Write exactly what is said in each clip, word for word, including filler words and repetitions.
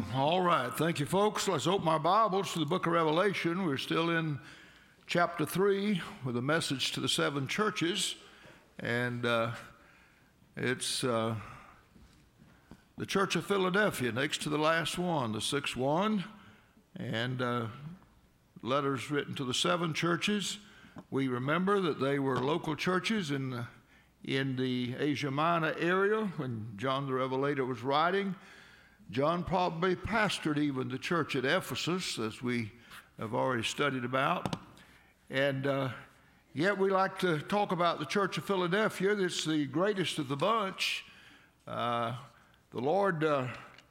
All right, thank you, folks. Let's open our Bibles to the book of Revelation. We're still in chapter three with a message to the seven churches, and uh, it's uh, the Church of Philadelphia, next to the last one, the sixth one, and uh, letters written to the seven churches. We remember that they were local churches in the, in the Asia Minor area when John the Revelator was writing. John probably pastored even the church at Ephesus, as we have already studied about. And uh, yet we like to talk about the Church of Philadelphia. It's the greatest of the bunch. Uh, the Lord uh,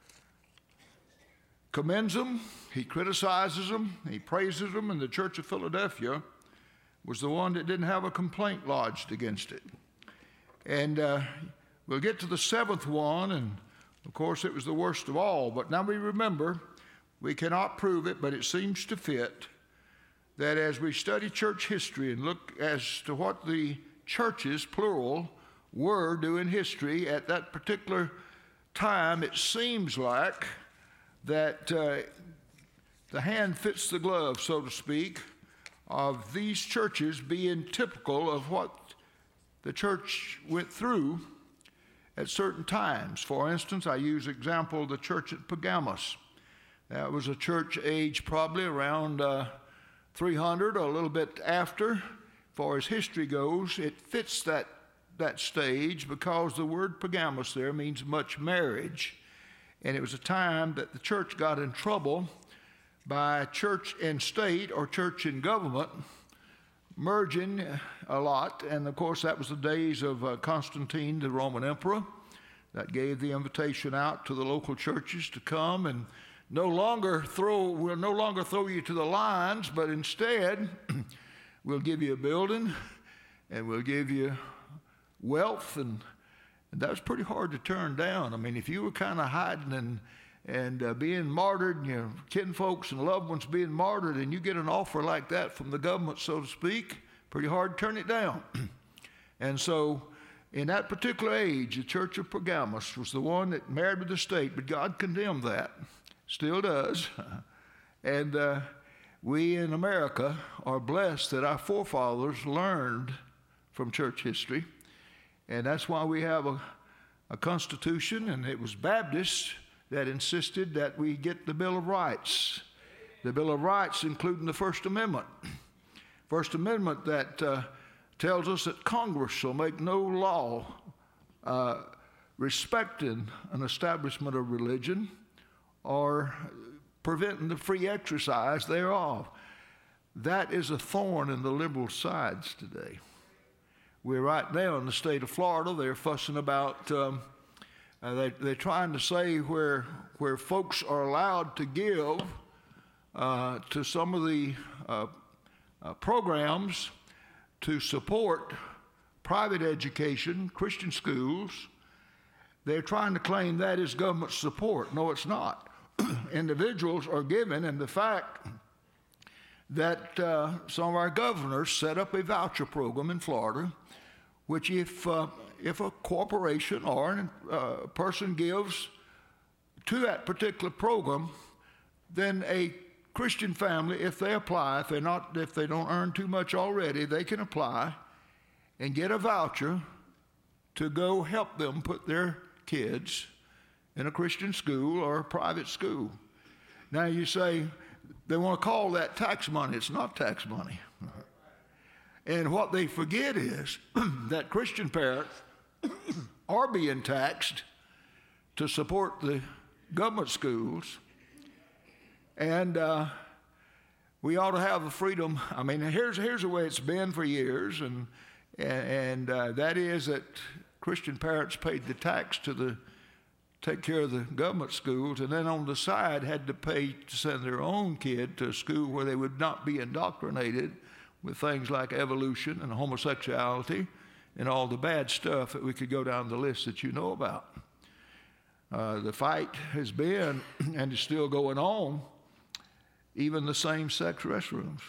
commends them, He criticizes them, He praises them, and the Church of Philadelphia was the one that didn't have a complaint lodged against it. And uh, we'll get to the seventh one, and of course, it was the worst of all. But now we remember, we cannot prove it, but it seems to fit, that as we study church history and look as to what the churches, plural, were doing history at that particular time, it seems like that uh, the hand fits the glove, so to speak, of these churches being typical of what the church went through at certain times. For instance, I use example the church at Pergamos. That was a church age probably around uh, three hundred, or a little bit after. As far as history goes, it fits that, that stage because the word Pergamos there means much marriage. And it was a time that the church got in trouble by church and state, or church and government, merging a lot. And of course that was the days of uh, Constantine, the Roman emperor, that gave the invitation out to the local churches to come and no longer throw, we'll no longer throw you to the lions, but instead we'll give you a building and we'll give you wealth. And, and that was pretty hard to turn down. I mean, if you were kind of hiding and and uh, being martyred, and your kinfolks and loved ones being martyred, and you get an offer like that from the government, so to speak, pretty hard to turn it down. And so in that particular age, the Church of Pergamos was the one that married with the state, but God condemned that, still does. And uh, we in America are blessed that our forefathers learned from church history, and that's why we have a, a constitution, and it was Baptists that insisted that we get the Bill of Rights. The Bill of Rights, including the First Amendment. First Amendment that uh, tells us that Congress shall make no law uh, respecting an establishment of religion or preventing the free exercise thereof. That is a thorn in the liberal sides today. We're right now in the state of Florida, they're fussing about um, Uh, they, they're trying to say where where folks are allowed to give uh, to some of the uh, uh, programs to support private education, Christian schools. They're trying to claim that is government support. No, it's not. Individuals are given, and the fact that uh, some of our governors set up a voucher program in Florida, which if uh, if a corporation or a person gives to that particular program, then a Christian family, if they apply, if they're not, if they don't earn too much already, they can apply and get a voucher to go help them put their kids in a Christian school or a private school. Now you say they want to call that tax money. It's not tax money. And what they forget is that Christian parents are being taxed to support the government schools, and uh, we ought to have the freedom. I mean, here's here's the way it's been for years, and and uh, that is that Christian parents paid the tax to the take care of the government schools, and then on the side had to pay to send their own kid to a school where they would not be indoctrinated with things like evolution and homosexuality and all the bad stuff that we could go down the list that you know about. Uh, the fight has been, and is still going on, even the same-sex restrooms.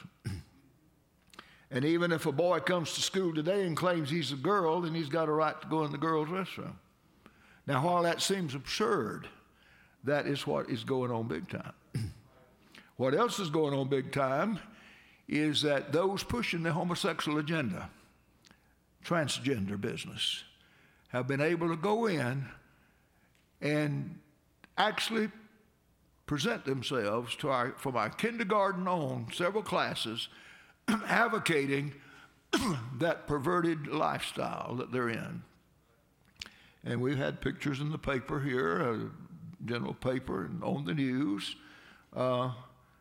And even if a boy comes to school today and claims he's a girl, then he's got a right to go in the girls' restroom. Now, while that seems absurd, That is what is going on big time. What else is going on big time is that those pushing the homosexual agenda, transgender business, have been able to go in and actually present themselves to our, from our kindergarten on, several classes, advocating that perverted lifestyle that they're in. And we've had pictures in the paper here, a general paper and on the news, uh,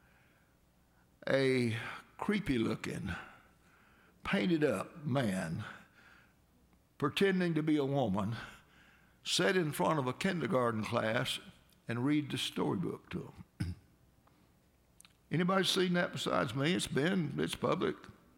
a creepy-looking, painted-up man pretending to be a woman sat in front of a kindergarten class and read the storybook to them. Anybody seen that besides me? It's been, it's public.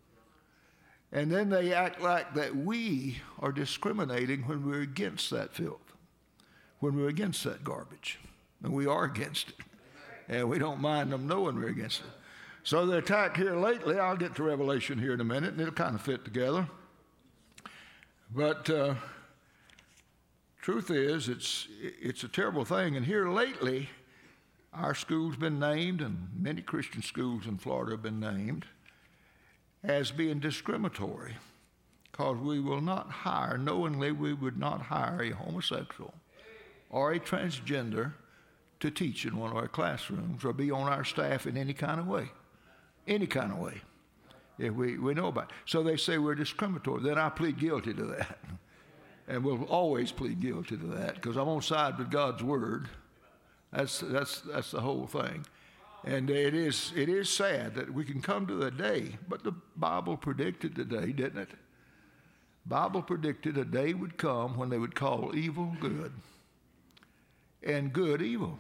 And then they act like that we are discriminating when we're against that filth, when we're against that garbage. And we are against it. And we don't mind them knowing we're against it. So the attack here lately, I'll get to Revelation here in a minute, and it'll kind of fit together. But uh, truth is, it's, it's a terrible thing. And here lately, our school's been named, and many Christian schools in Florida have been named, as being discriminatory, because we will not hire, knowingly we would not hire a homosexual or a transgender to teach in one of our classrooms or be on our staff in any kind of way, any kind of way, if we, we know about it. So they say we're discriminatory. Then I plead guilty to that, and we'll always plead guilty to that, because I'm on side with God's word. That's, that's, that's the whole thing. And it is, it is sad that we can come to the day, but the Bible predicted the day, didn't it? Bible predicted a day would come when they would call evil good and good evil.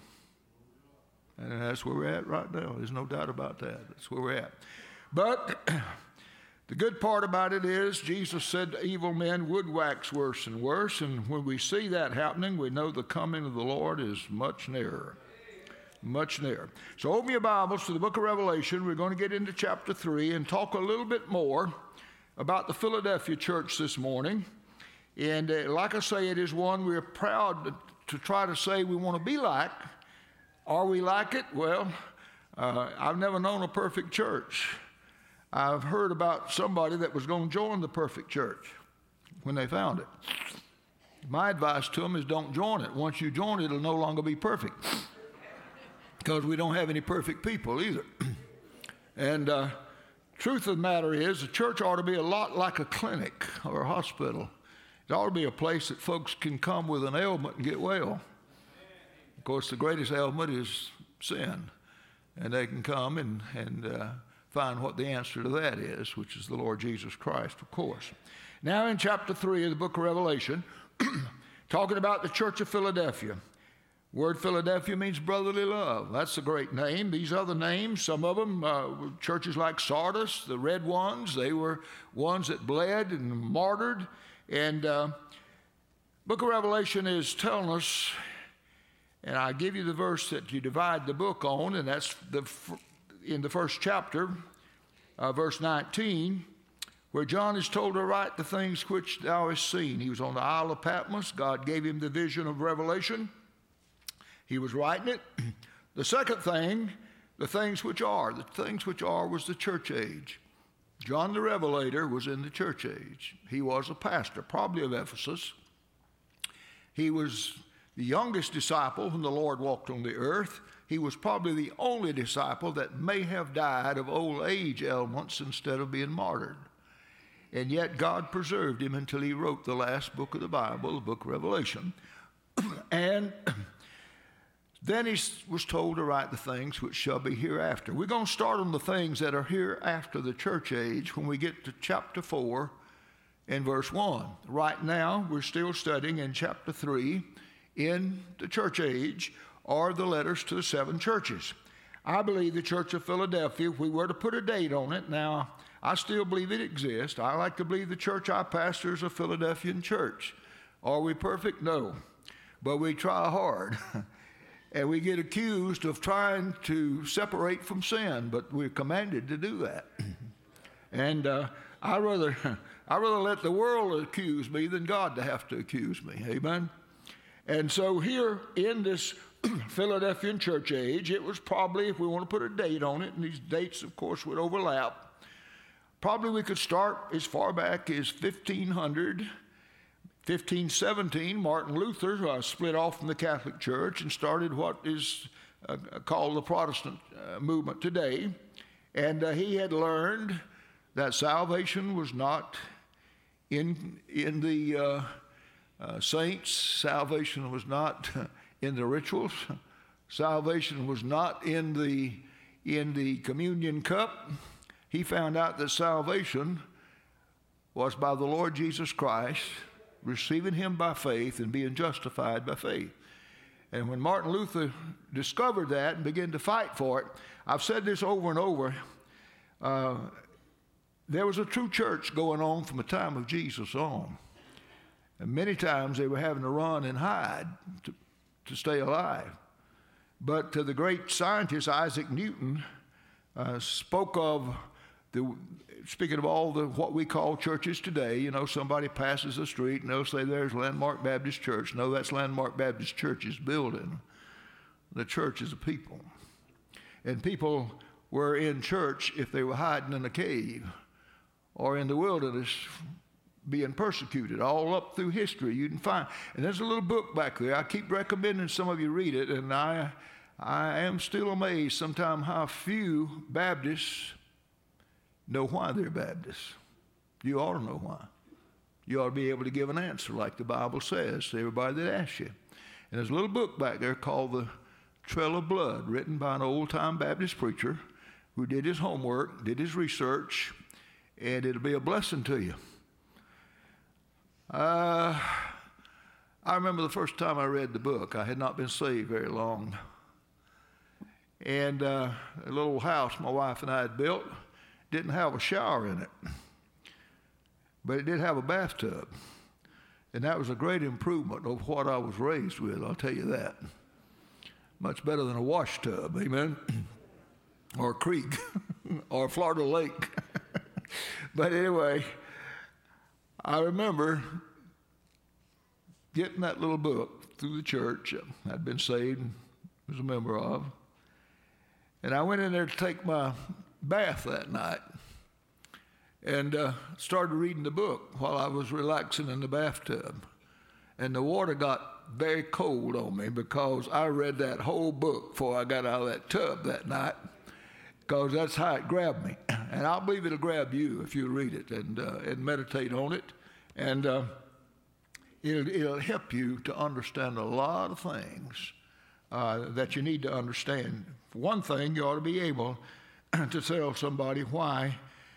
And that's where we're at right now. There's no doubt about that. That's where we're at. But the good part about it is Jesus said evil men would wax worse and worse. And when we see that happening, we know the coming of the Lord is much nearer. Much nearer. So open your Bibles to the book of Revelation. We're going to get into chapter three and talk a little bit more about the Philadelphia church this morning. And uh, like I say, it is one we're proud to, to try to say we want to be like. Are we like it? Well, uh, I've never known a perfect church. I've heard about somebody that was going to join the perfect church when they found it. My advice to them is don't join it. Once you join it, it'll no longer be perfect, because we don't have any perfect people either. And uh, truth of the matter is, the church ought to be a lot like a clinic or a hospital. It ought to be a place that folks can come with an ailment and get well. Of course, the greatest ailment is sin. And they can come and, and uh, find what the answer to that is, which is the Lord Jesus Christ, of course. Now in chapter three of the book of Revelation, talking about the church of Philadelphia. Word Philadelphia means brotherly love. That's a great name. These other names, some of them, uh, churches like Sardis, the red ones, they were ones that bled and martyred. And uh, book of Revelation is telling us, and I give you the verse that you divide the book on, and that's the in the first chapter, uh, verse nineteen, where John is told to write the things which thou hast seen. He was on the Isle of Patmos. God gave him the vision of Revelation. He was writing it. The second thing, the things which are. The things which are was the church age. John the Revelator was in the church age. He was a pastor, probably of Ephesus. He was the youngest disciple when the Lord walked on the earth. He was probably the only disciple that may have died of old age ailments instead of being martyred. And yet God preserved him until he wrote the last book of the Bible, the book of Revelation. And then he was told to write the things which shall be hereafter. We're going to start on the things that are here after the church age when we get to chapter four and verse one. Right now, we're still studying in chapter three in the church age are the letters to the seven churches. I believe the church of Philadelphia, if we were to put a date on it, now I still believe it exists. I like to believe the church I pastor is a Philadelphian church. Are we perfect? No. But we try hard. And we get accused of trying to separate from sin, but we're commanded to do that. And uh, I rather, I rather let the world accuse me than God to have to accuse me. Amen. And so here in this Philadelphian church age. It was probably, if we want to put a date on it, and these dates, of course, would overlap, probably we could start as far back as fifteen hundred, fifteen seventeen. Martin Luther uh, split off from the Catholic Church and started what is uh, called the Protestant uh, movement today. And uh, he had learned that salvation was not in, in the uh, uh, saints. Salvation was not in the rituals. Salvation was not in the, in the communion cup. He found out that salvation was by the Lord Jesus Christ, receiving him by faith and being justified by faith. And when Martin Luther discovered that and began to fight for it, I've said this over and over, uh, there was a true church going on from the time of Jesus on. And many times they were having to run and hide to, to stay alive. But uh, the great scientist Isaac Newton uh, spoke of The, speaking of all the what we call churches today, you know, somebody passes the street and they'll say, there's Landmark Baptist Church. No, that's Landmark Baptist Church's building. The church is a people. And people were in church if they were hiding in a cave or in the wilderness being persecuted. All up through history you can find. And there's a little book back there. I keep recommending some of you read it, and I, I am still amazed sometimes how few Baptists know why they're Baptists. You ought to know why. You ought to be able to give an answer like the Bible says to everybody that asks you. And there's a little book back there called The Trail of Blood, written by an old-time Baptist preacher who did his homework, did his research, and it'll be a blessing to you. Uh, I remember the first time I read the book. I had not been saved very long. And uh, a little house my wife and I had built didn't have a shower in it, but it did have a bathtub. And that was a great improvement over what I was raised with, I'll tell you that. Much better than a wash tub, amen? Or a creek, or a Florida lake. But anyway, I remember getting that little book through the church I'd been saved, was a member of. And I went in there to take my bath that night and uh, started reading the book while I was relaxing in the bathtub. And the water got very cold on me because I read that whole book before I got out of that tub that night, because that's how it grabbed me. And I believe it'll grab you if you read it and, uh, and meditate on it. And uh, it'll, it'll help you to understand a lot of things uh, that you need to understand. For one thing, you ought to be able to tell somebody why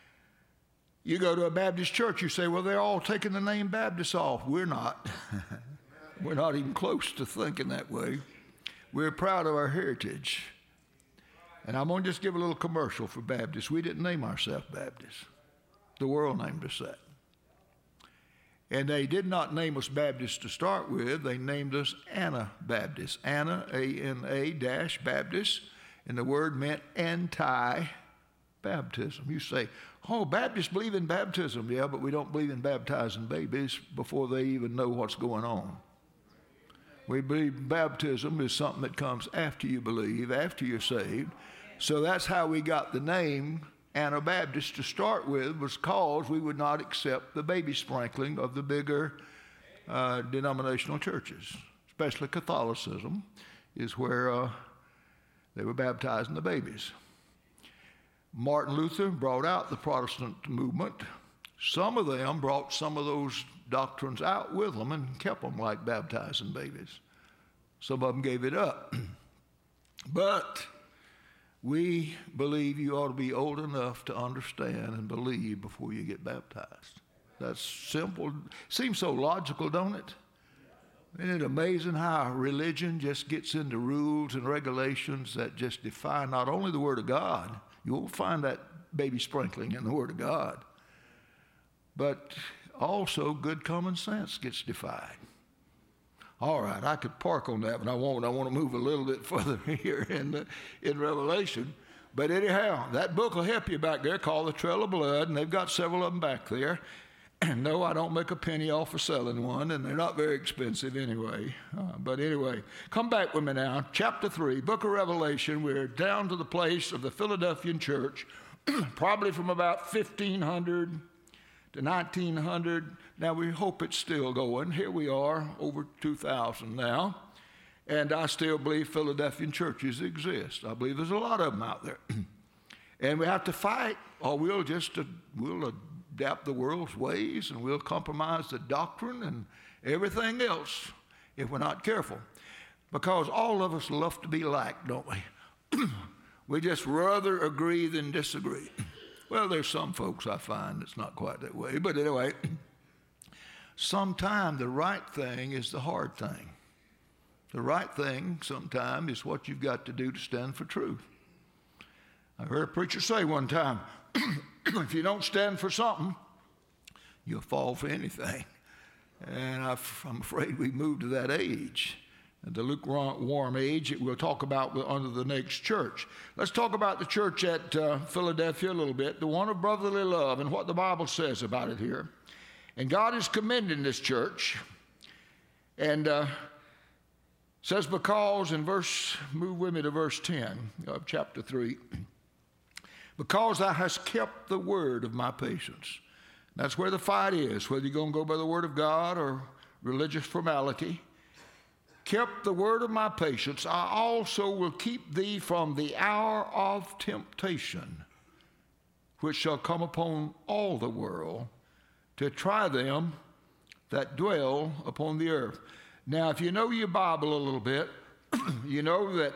you go to a Baptist church. You say, well, they're all taking the name Baptist off. We're not. We're not even close to thinking that way. We're proud of our heritage. And I'm going to just give a little commercial for Baptists. We didn't name ourselves Baptists. The world named us that. And they did not name us Baptists to start with. They named us Anabaptists. Anna, A N A dash Baptist. And the word meant anti-baptism. You say, oh, Baptists believe in baptism. Yeah, but we don't believe in baptizing babies before they even know what's going on. We believe baptism is something that comes after you believe, after you're saved. So that's how we got the name Anabaptist to start with, was because we would not accept the baby sprinkling of the bigger uh, denominational churches, especially Catholicism is where uh, they were baptizing the babies. Martin Luther brought out the Protestant movement. Some of them brought some of those doctrines out with them and kept them like baptizing babies. Some of them gave it up. But we believe you ought to be old enough to understand and believe before you get baptized. That's simple. Seems so logical, don't it? Isn't it amazing how religion just gets into rules and regulations that just define not only the Word of God, you won't find that baby sprinkling in the Word of God, but also good common sense gets defied. All right, I could park on that, but I won't. I want to move a little bit further here in, the, in Revelation. But anyhow, that book will help you back there called The Trail of Blood, and they've got several of them back there. No, I don't make a penny off of selling one, and they're not very expensive anyway. Uh, but anyway, come back with me now. Chapter three, book of Revelation. We're down to the place of the Philadelphian church, probably from about fifteen hundred to nineteen hundred. Now, we hope it's still going. Here we are, over two thousand now. And I still believe Philadelphian churches exist. I believe there's a lot of them out there. And we have to fight, or we'll just uh, we'll adapt the world's ways, and we'll compromise the doctrine and everything else if we're not careful. Because all of us love to be liked, don't we? We just rather agree than disagree. Well, there's some folks I find that's not quite that way. But anyway, sometimes the right thing is the hard thing. The right thing sometimes is what you've got to do to stand for truth. I heard a preacher say one time, if you don't stand for something, you'll fall for anything. And I'm afraid we've moved to that age, the lukewarm age that we'll talk about under the next church. Let's talk about the church at uh, Philadelphia a little bit, the one of brotherly love, and what the Bible says about it here. And God is commending this church. And uh, says, because in verse, move with me to verse ten of chapter three, because thou hast kept the word of my patience. That's where the fight is, whether you're going to go by the word of God or religious formality. Kept the word of my patience, I also will keep thee from the hour of temptation, which shall come upon all the world, to try them that dwell upon the earth. Now, if you know your Bible a little bit, you know that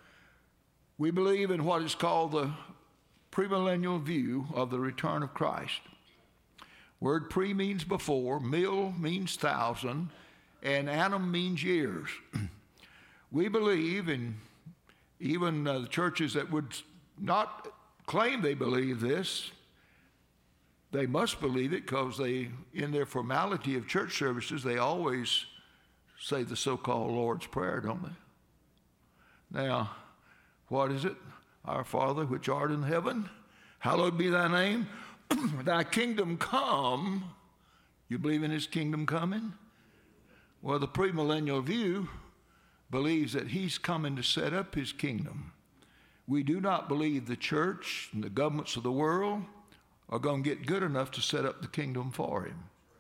we believe in what is called the premillennial view of the return of Christ. Word pre means before, mil means thousand, and annum means years. We believe, and even uh, the churches that would not claim they believe this, they must believe it because they, in their formality of church services, they always say the so-called Lord's Prayer, don't they? Now, what is it? Our Father, which art in heaven, hallowed be thy name. Thy kingdom come. You believe in his kingdom coming? Well, the premillennial view believes that he's coming to set up his kingdom. We do not believe the church and the governments of the world are going to get good enough to set up the kingdom for him.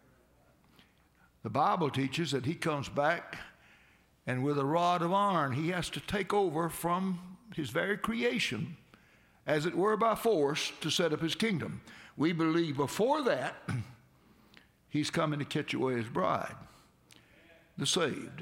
The Bible teaches that he comes back, and with a rod of iron, he has to take over from his very creation, as it were by force, to set up his kingdom. We believe before that, he's coming to catch away his bride, the saved.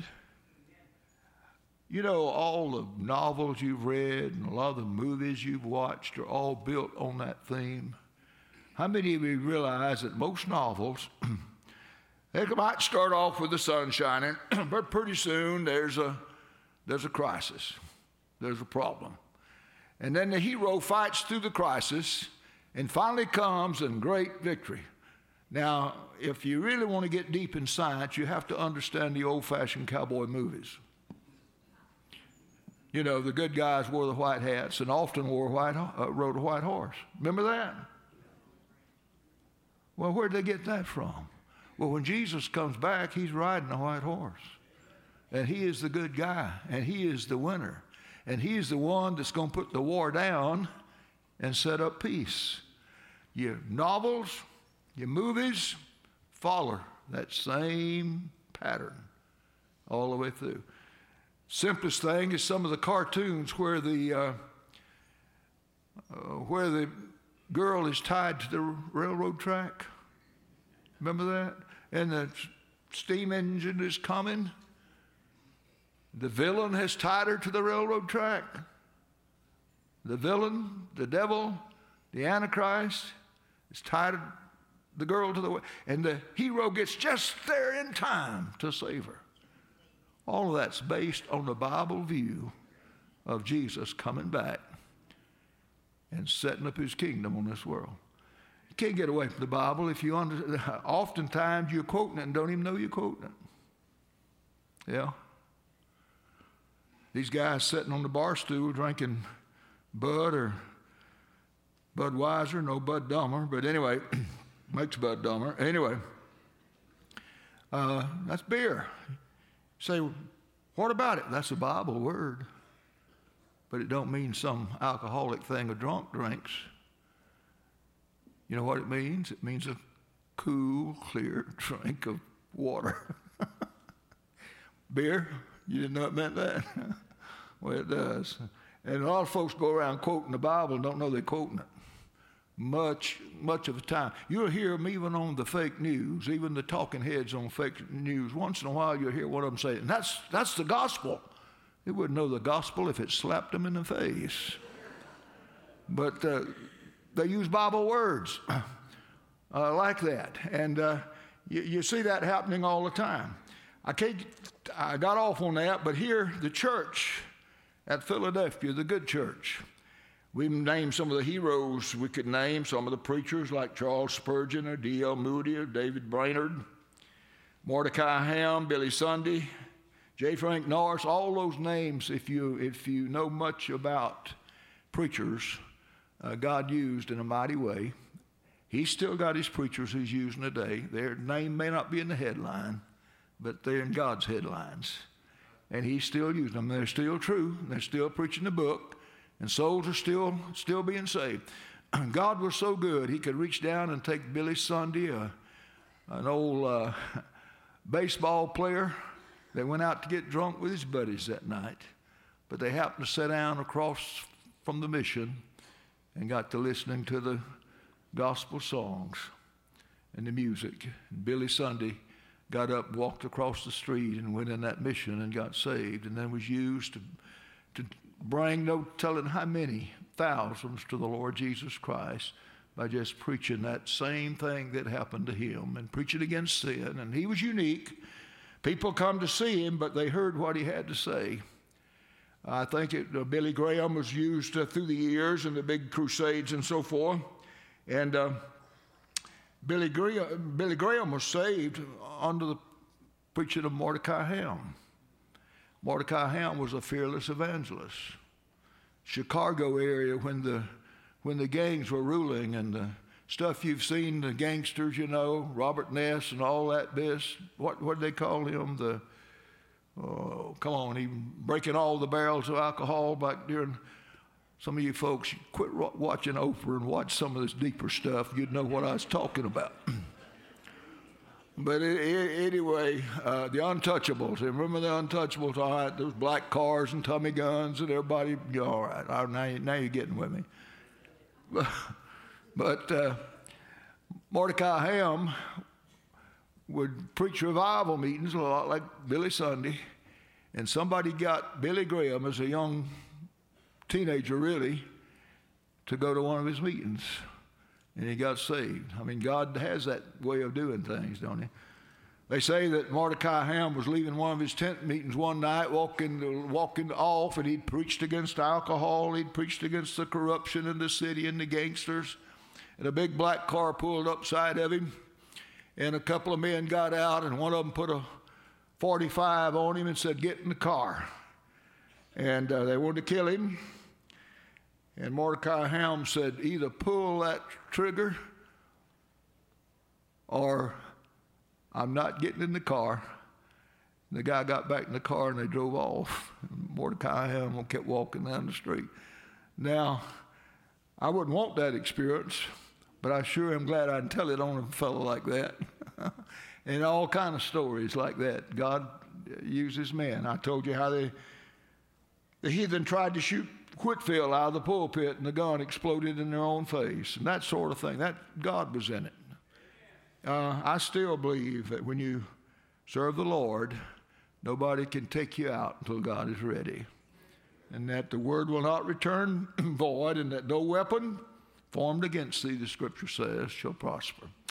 You know, all the novels you've read and a lot of the movies you've watched are all built on that theme. How many of you realize that most novels, they might start off with the sun shining, but pretty soon there's a, there's a crisis. There's a problem. And then the hero fights through the crisis and finally comes in great victory. Now, if you really want to get deep in science, you have to understand the old-fashioned cowboy movies. You know, the good guys wore the white hats and often wore a white, uh, rode a white horse. Remember that? Well, where'd they get that from? Well, when Jesus comes back, he's riding a white horse. And he is the good guy, and he is the winner. And he is the one that's going to put the war down and set up peace. Your novels, your movies follow that same pattern all the way through. Simplest thing is some of the cartoons where the uh, uh, where the girl is tied to the railroad track. Remember that? And the steam engine is coming. The villain has tied her to the railroad track. The villain, the devil, the Antichrist has tied the girl to the way, and the hero gets just there in time to save her. All of that's based on the Bible view of Jesus coming back and setting up his kingdom on this world. You can't get away from the Bible if you under, oftentimes you're quoting it and don't even know you're quoting it. Yeah. These guys sitting on the bar stool drinking Bud or Budweiser, no Bud Dummer, but anyway, makes Bud dumber. Anyway, Uh, that's beer. Say, what about it? That's a Bible word. But it don't mean some alcoholic thing a drunk drinks. You know what it means? It means a cool, clear drink of water. Beer? You didn't know it meant that? Well, it does. And a lot of folks go around quoting the Bible and don't know they're quoting it. Much, much of the time. You'll hear them even on the fake news, even the talking heads on fake news. Once in a while you'll hear one of them say, and that's, that's the gospel. They wouldn't know the gospel if it slapped them in the face. But uh, they use Bible words uh, like that. And uh, you, you see that happening all the time. I, can't, I got off on that, but here, the church at Philadelphia, the good church, we named some of the heroes we could name, some of the preachers like Charles Spurgeon or D L Moody or David Brainerd, Mordecai Ham, Billy Sunday, J. Frank Norris, all those names, if you, if you know much about preachers, uh, God used in a mighty way. He's still got his preachers he's using today. Their name may not be in the headline, but they're in God's headlines. And he's still using them. They're still true. They're still preaching the book. And souls are still, still being saved. God was so good, he could reach down and take Billy Sunday, uh, an old uh, baseball player that went out to get drunk with his buddies that night. But they happened to sit down across from the mission and got to listening to the gospel songs and the music. And Billy Sunday got up, walked across the street, and went in that mission and got saved, and then was used to, to bring no telling how many thousands to the Lord Jesus Christ by just preaching that same thing that happened to him and preaching against sin. And he was unique. People come to see him, but they heard what he had to say. I think it, uh, Billy Graham was used uh, through the years in the big crusades and so forth. And uh, Billy, Graham, Billy Graham was saved under the preaching of Mordecai Ham. Mordecai Ham was a fearless evangelist. Chicago area, when the when the gangs were ruling and the stuff you've seen, the gangsters, you know, Robert Ness and all that biz, what what did they call him? The oh, come on, he breaking all the barrels of alcohol back during. Some of you folks, quit watching Oprah and watch some of this deeper stuff. You'd know what I was talking about. But it, it, anyway, uh, the Untouchables. Remember the Untouchables? All right, those black cars and Tommy guns and everybody. You know, all right, all right, now, you, now you're getting with me. But, but uh, Mordecai Ham would preach revival meetings a lot like Billy Sunday, and somebody got Billy Graham as a young teenager, really, to go to one of his meetings. And he got saved. I mean, God has that way of doing things, don't he? They say that Mordecai Ham was leaving one of his tent meetings one night, walking, walking off, and he'd preached against alcohol. He'd preached against the corruption in the city and the gangsters. And a big black car pulled up side of him, and a couple of men got out, and one of them put a forty-five on him and said, "Get in the car." And uh, they wanted to kill him. And Mordecai Ham said, "Either pull that trigger or I'm not getting in the car." And the guy got back in the car and they drove off. And Mordecai Ham kept walking down the street. Now, I wouldn't want that experience, but I sure am glad I can tell it on a fellow like that. And all kind of stories like that. God uses men. I told you how they, the heathen tried to shoot Whitfield out of the pulpit, and the gun exploded in their own face, and that sort of thing. That God was in it. Uh, I still believe that when you serve the Lord, nobody can take you out until God is ready, and that the word will not return void, and that no weapon formed against thee, the Scripture says, shall prosper.